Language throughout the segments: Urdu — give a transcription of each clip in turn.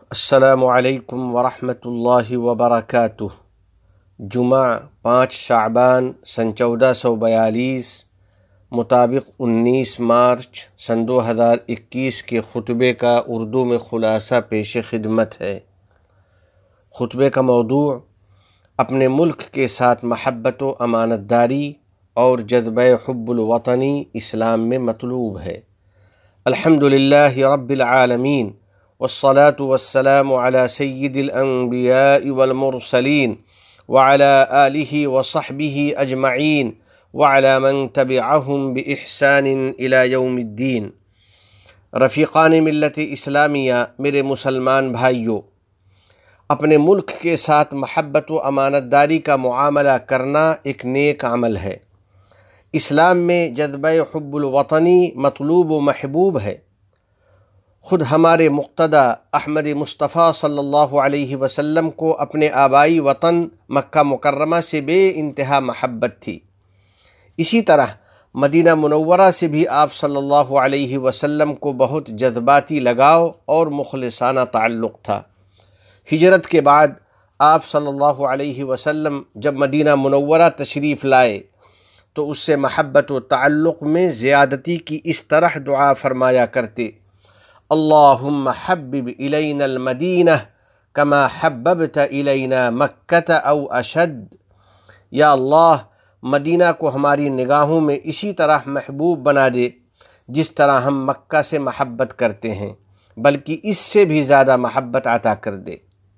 السلام علیکم ورحمۃ اللہ وبرکاتہ۔ جمعہ 5 شعبان سن 1442 مطابق 19 مارچ سن 2021 کے خطبے کا اردو میں خلاصہ پیش خدمت ہے۔ خطبے کا موضوع اپنے ملک کے ساتھ محبت و امانت داری اور جذبہ حب الوطنی اسلام میں مطلوب ہے۔ الحمدللہ رب العالمین والصلاة والسلام على سید الانبیاء والمرسلین وعلى آلہ وصحبہ اجمعین وعلى من تبعہم بإحسان الى یوم الدین۔ رفیقان ملت اسلامیہ، میرے مسلمان بھائیوں، اپنے ملک کے ساتھ محبت و امانت داری کا معاملہ کرنا ایک نیک عمل ہے۔ اسلام میں جذبہ حب الوطنی مطلوب و محبوب ہے۔ خود ہمارے مقتدی احمد مصطفیٰ صلی اللہ علیہ وسلم کو اپنے آبائی وطن مکہ مکرمہ سے بے انتہا محبت تھی۔ اسی طرح مدینہ منورہ سے بھی آپ صلی اللہ علیہ وسلم کو بہت جذباتی لگاؤ اور مخلصانہ تعلق تھا۔ ہجرت کے بعد آپ صلی اللہ علیہ وسلم جب مدینہ منورہ تشریف لائے تو اس سے محبت و تعلق میں زیادتی کی اس طرح دعا فرمایا کرتے: اللہم حبب الینا المدینہ کما حببت الینا مکہ او اشد۔ یا اللہ، مدینہ کو ہماری نگاہوں میں اسی طرح محبوب بنا دے جس طرح ہم مکہ سے محبت کرتے ہیں، بلکہ اس سے بھی زیادہ محبت عطا کر دے۔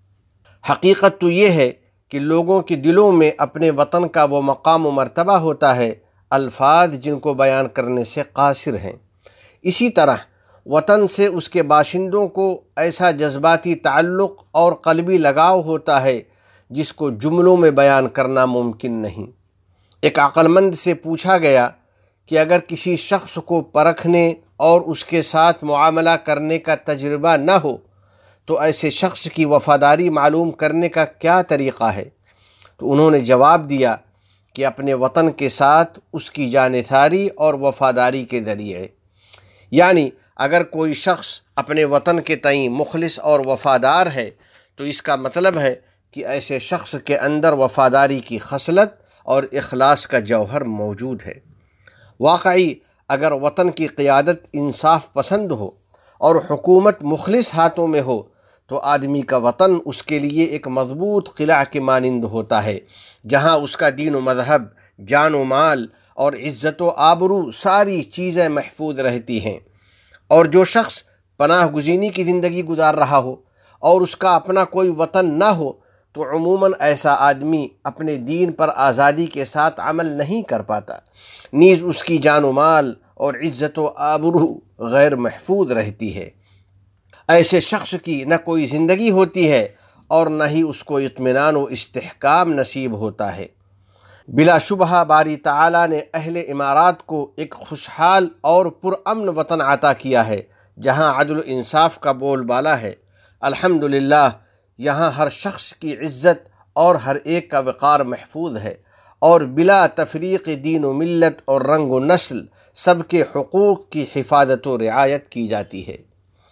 حقیقت تو یہ ہے کہ لوگوں کے دلوں میں اپنے وطن کا وہ مقام و مرتبہ ہوتا ہے، الفاظ جن کو بیان کرنے سے قاصر ہیں۔ اسی طرح وطن سے اس کے باشندوں کو ایسا جذباتی تعلق اور قلبی لگاؤ ہوتا ہے جس کو جملوں میں بیان کرنا ممکن نہیں۔ ایک عقل مند سے پوچھا گیا کہ اگر کسی شخص کو پرکھنے اور اس کے ساتھ معاملہ کرنے کا تجربہ نہ ہو تو ایسے شخص کی وفاداری معلوم کرنے کا کیا طریقہ ہے؟ تو انہوں نے جواب دیا کہ اپنے وطن کے ساتھ اس کی جانثاری اور وفاداری کے ذریعے۔ یعنی اگر کوئی شخص اپنے وطن کے تئیں مخلص اور وفادار ہے تو اس کا مطلب ہے کہ ایسے شخص کے اندر وفاداری کی خصلت اور اخلاص کا جوہر موجود ہے۔ واقعی اگر وطن کی قیادت انصاف پسند ہو اور حکومت مخلص ہاتھوں میں ہو تو آدمی کا وطن اس کے لیے ایک مضبوط قلعہ کے مانند ہوتا ہے، جہاں اس کا دین و مذہب، جان و مال اور عزت و آبرو ساری چیزیں محفوظ رہتی ہیں۔ اور جو شخص پناہ گزینی کی زندگی گزار رہا ہو اور اس کا اپنا کوئی وطن نہ ہو تو عموماً ایسا آدمی اپنے دین پر آزادی کے ساتھ عمل نہیں کر پاتا، نیز اس کی جان و مال اور عزت و آبرو غیر محفوظ رہتی ہے۔ ایسے شخص کی نہ کوئی زندگی ہوتی ہے اور نہ ہی اس کو اطمینان و استحکام نصیب ہوتا ہے۔ بلا شبہ باری تعالیٰ نے اہل امارات کو ایک خوشحال اور پرامن وطن عطا کیا ہے جہاں عدل و انصاف کا بول بالا ہے۔ الحمدللہ یہاں ہر شخص کی عزت اور ہر ایک کا وقار محفوظ ہے اور بلا تفریق دین و ملت اور رنگ و نسل سب کے حقوق کی حفاظت و رعایت کی جاتی ہے۔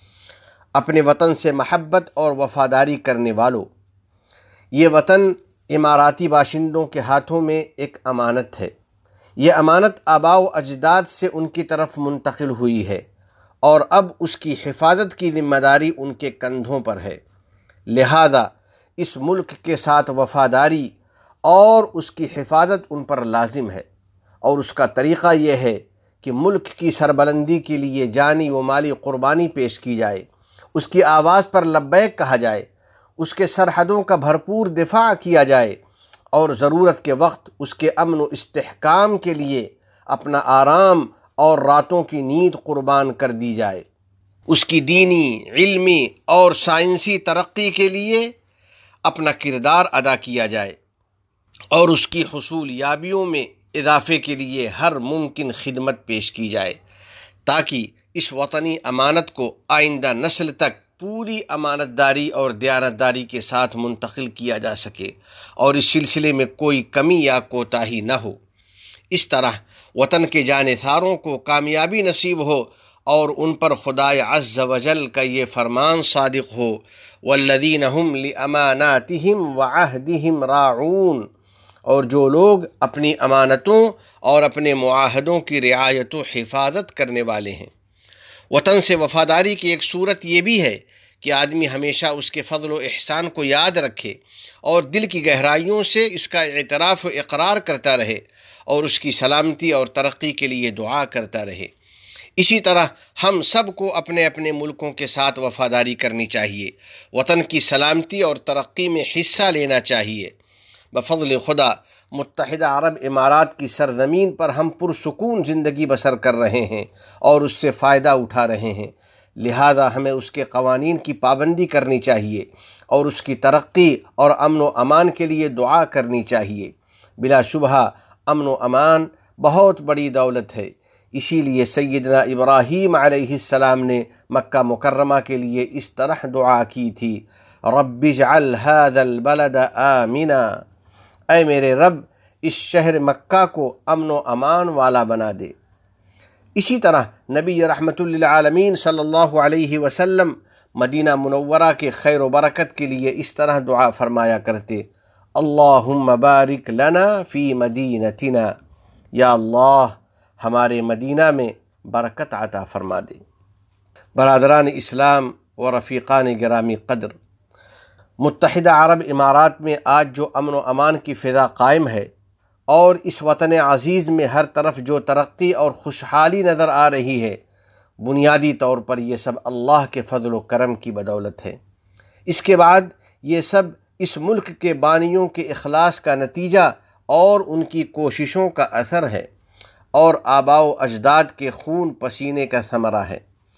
اپنے وطن سے محبت اور وفاداری کرنے والوں، یہ وطن اماراتی باشندوں کے ہاتھوں میں ایک امانت ہے۔ یہ امانت آباء و اجداد سے ان کی طرف منتقل ہوئی ہے اور اب اس کی حفاظت کی ذمہ داری ان کے کندھوں پر ہے۔ لہذا اس ملک کے ساتھ وفاداری اور اس کی حفاظت ان پر لازم ہے، اور اس کا طریقہ یہ ہے کہ ملک کی سربلندی کے لیے جانی و مالی قربانی پیش کی جائے، اس کی آواز پر لبیک کہا جائے، اس کے سرحدوں کا بھرپور دفاع کیا جائے اور ضرورت کے وقت اس کے امن و استحکام کے لیے اپنا آرام اور راتوں کی نیند قربان کر دی جائے، اس کی دینی، علمی اور سائنسی ترقی کے لیے اپنا کردار ادا کیا جائے اور اس کی حصول یابیوں میں اضافے کے لیے ہر ممکن خدمت پیش کی جائے تاکہ اس وطنی امانت کو آئندہ نسل تک پوری امانت داری اور دیانت داری کے ساتھ منتقل کیا جا سکے اور اس سلسلے میں کوئی کمی یا کوتاہی نہ ہو۔ اس طرح وطن کے جانثاروں کو کامیابی نصیب ہو اور ان پر خدائے عز و جل کا یہ فرمان صادق ہو، والذین هم لأماناتهم وعہدهم راعون، اور جو لوگ اپنی امانتوں اور اپنے معاہدوں کی رعایت و حفاظت کرنے والے ہیں۔ وطن سے وفاداری کی ایک صورت یہ بھی ہے کہ آدمی ہمیشہ اس کے فضل و احسان کو یاد رکھے اور دل کی گہرائیوں سے اس کا اعتراف و اقرار کرتا رہے اور اس کی سلامتی اور ترقی کے لیے دعا کرتا رہے۔ اسی طرح ہم سب کو اپنے اپنے ملکوں کے ساتھ وفاداری کرنی چاہیے، وطن کی سلامتی اور ترقی میں حصہ لینا چاہیے۔ بفضل خدا متحدہ عرب امارات کی سرزمین پر ہم پرسکون زندگی بسر کر رہے ہیں اور اس سے فائدہ اٹھا رہے ہیں، لہذا ہمیں اس کے قوانین کی پابندی کرنی چاہیے اور اس کی ترقی اور امن و امان کے لیے دعا کرنی چاہیے۔ بلا شبہ امن و امان بہت بڑی دولت ہے، اسی لیے سیدنا ابراہیم علیہ السلام نے مکہ مکرمہ کے لیے اس طرح دعا کی تھی، رب اجعل هذا البلد آمنا، اے میرے رب اس شہر مکہ کو امن و امان والا بنا دے۔ اسی طرح نبی رحمت للعالمین صلی اللہ علیہ وسلم مدینہ منورہ کے خیر و برکت کے لیے اس طرح دعا فرمایا کرتے، اللہم بارک لنا فی مدینتنا، یا اللہ ہمارے مدینہ میں برکت عطا فرما دے۔ برادران اسلام و رفیقان گرامی قدر، متحدہ عرب امارات میں آج جو امن و امان کی فضا قائم ہے اور اس وطن عزیز میں ہر طرف جو ترقی اور خوشحالی نظر آ رہی ہے، بنیادی طور پر یہ سب اللہ کے فضل و کرم کی بدولت ہے۔ اس کے بعد یہ سب اس ملک کے بانیوں کے اخلاص کا نتیجہ اور ان کی کوششوں کا اثر ہے اور آباء و اجداد کے خون پسینے کا ثمرہ ہے۔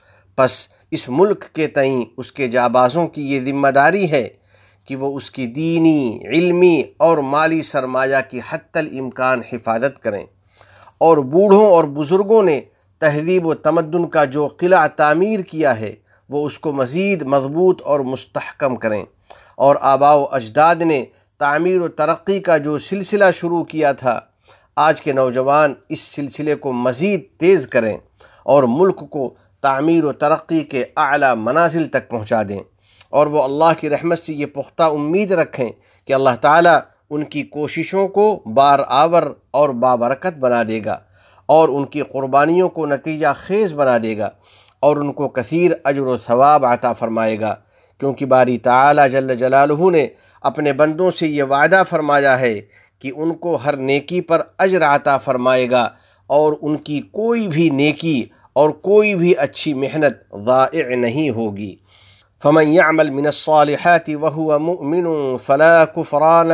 پس اس ملک کے تئیں اس کے جابازوں کی یہ ذمہ داری ہے کہ وہ اس کی دینی، علمی اور مالی سرمایہ کی حتی الامکان حفاظت کریں، اور بوڑھوں اور بزرگوں نے تہذیب و تمدن کا جو قلعہ تعمیر کیا ہے وہ اس کو مزید مضبوط اور مستحکم کریں، اور آباء و اجداد نے تعمیر و ترقی کا جو سلسلہ شروع کیا تھا، آج کے نوجوان اس سلسلے کو مزید تیز کریں اور ملک کو تعمیر و ترقی کے اعلیٰ منازل تک پہنچا دیں، اور وہ اللہ کی رحمت سے یہ پختہ امید رکھیں کہ اللہ تعالیٰ ان کی کوششوں کو بار آور اور بابرکت بنا دے گا اور ان کی قربانیوں کو نتیجہ خیز بنا دے گا اور ان کو کثیر اجر و ثواب عطا فرمائے گا، کیونکہ باری تعالیٰ جل جلالہ نے اپنے بندوں سے یہ وعدہ فرمایا ہے کہ ان کو ہر نیکی پر اجر عطا فرمائے گا اور ان کی کوئی بھی نیکی اور کوئی بھی اچھی محنت ضائع نہیں ہوگی۔ فمن يعمل من الصالحات وهو مؤمن فلا كفران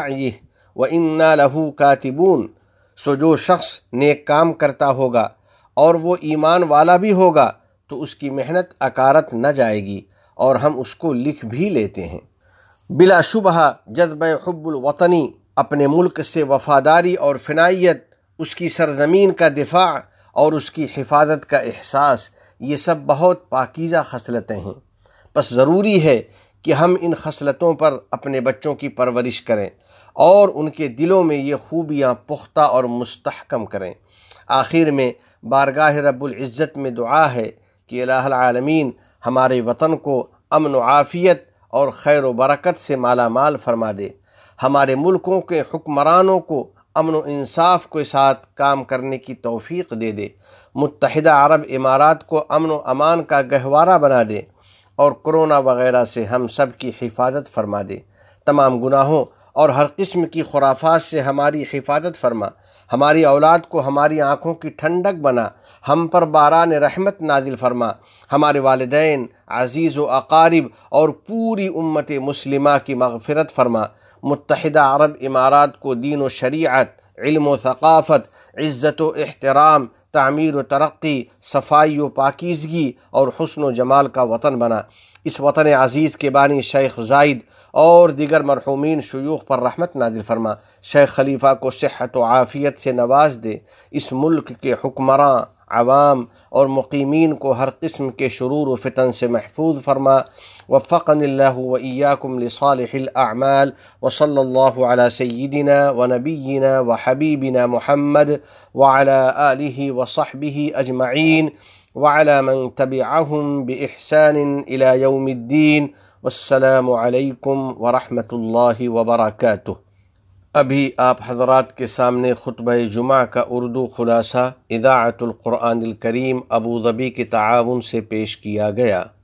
لسعيه وإنا له كاتبون، سو جو شخص نیک کام کرتا ہوگا اور وہ ایمان والا بھی ہوگا تو اس کی محنت اکارت نہ جائے گی اور ہم اس کو لکھ بھی لیتے ہیں۔ بلا شبہ جذبہ حب الوطنی، اپنے ملک سے وفاداری اور فنائیت، اس کی سرزمین کا دفاع اور اس کی حفاظت کا احساس، یہ سب بہت پاکیزہ خصلتیں ہیں۔ بس ضروری ہے کہ ہم ان خصلتوں پر اپنے بچوں کی پرورش کریں اور ان کے دلوں میں یہ خوبیاں پختہ اور مستحکم کریں۔ آخر میں بارگاہ رب العزت میں دعا ہے کہ الہ العالمین ہمارے وطن کو امن و عافیت اور خیر و برکت سے مالا مال فرما دے، ہمارے ملکوں کے حکمرانوں کو امن و انصاف کے ساتھ کام کرنے کی توفیق دے دے، متحدہ عرب امارات کو امن و امان کا گہوارہ بنا دے اور کرونا وغیرہ سے ہم سب کی حفاظت فرما دے، تمام گناہوں اور ہر قسم کی خرافات سے ہماری حفاظت فرما، ہماری اولاد کو ہماری آنکھوں کی ٹھنڈک بنا، ہم پر باران رحمت نازل فرما، ہمارے والدین، عزیز و اقارب اور پوری امت مسلمہ کی مغفرت فرما۔ متحدہ عرب امارات کو دین و شریعت، علم و ثقافت، عزت و احترام، تعمیر و ترقی، صفائی و پاکیزگی اور حسن و جمال کا وطن بنا۔ اس وطن عزیز کے بانی شیخ زائد اور دیگر مرحومین شیوخ پر رحمت نازل فرما، شیخ خلیفہ کو صحت و عافیت سے نواز دے، اس ملک کے حکمراں، عوام اور مقیمین کو ہر قسم کے شرور و فتن سے محفوظ فرما۔ وفقنی اللہ و ایاکم لصالح الاعمال، وصلی اللہ علی سیدنا و نبینا و حبیبنا محمد وعلی آلہ و صحبہ اجمعین، وعلى من تبعهم بإحسان إلى يوم الدين والسلام علیکم ورحمۃ اللہ وبرکاتہ۔ ابھی آپ حضرات کے سامنے خطبہ جمعہ کا اردو خلاصہ اذاعت القرآن الکریم ابوظبی کے تعاون سے پیش کیا گیا۔